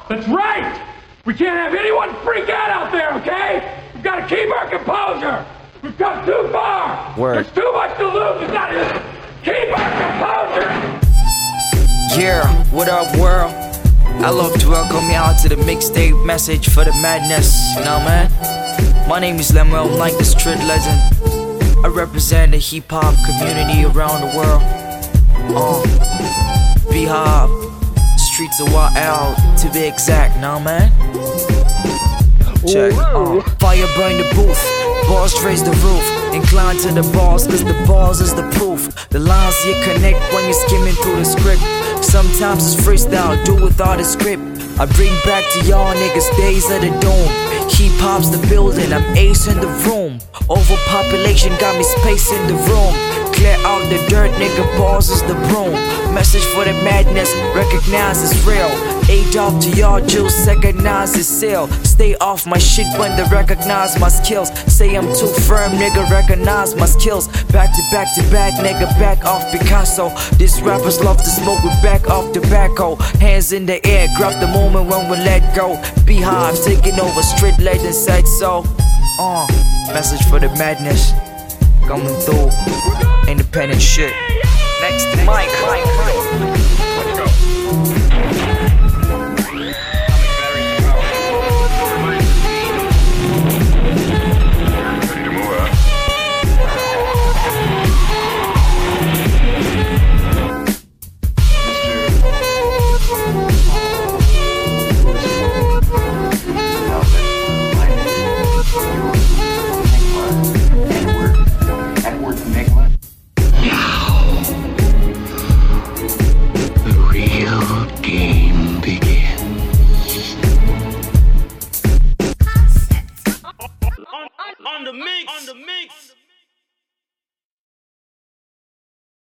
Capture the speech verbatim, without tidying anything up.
That's right! We can't have anyone freak out out there, okay? We've got to keep our composure! We've come too far! Word. There's too much to lose! It's not just keep our composure! Yeah, what up, world? I love to welcome y'all to the mixtape message for the madness. You know, man? My name is Lemuel, I'm like the street legend. I represent the hip-hop community around the world. Uh, B-Hop, streets of Wild to be exact, now man. Check, uh, fire burn the booth, balls raise the roof. Incline to the balls, cause the balls is the proof. The lines you connect when you're skimming through the script. Sometimes it's freestyle, do without a script. I bring back to y'all niggas days of the dome. Hip-hop's the building, I'm ace in the room. Overpopulation got me space in the room. Clear out the dirt, nigga, balls is the broom. Message for the madness, recognize it's real. Aid off to y'all Jews, recognize it's seal. Stay off my shit when they recognize my skills. Say I'm too firm, nigga, recognize my skills. Back to back to back, nigga, back off Picasso. These rappers love to smoke with back off tobacco. Hands in the air, grab the moment when we let go. B-Hop taking over, street legend said so. Uh, message for the madness, coming through. Independent shit. Next to Mike. Mike. Let's go. Game begins. On, on, on the mix. On the mix.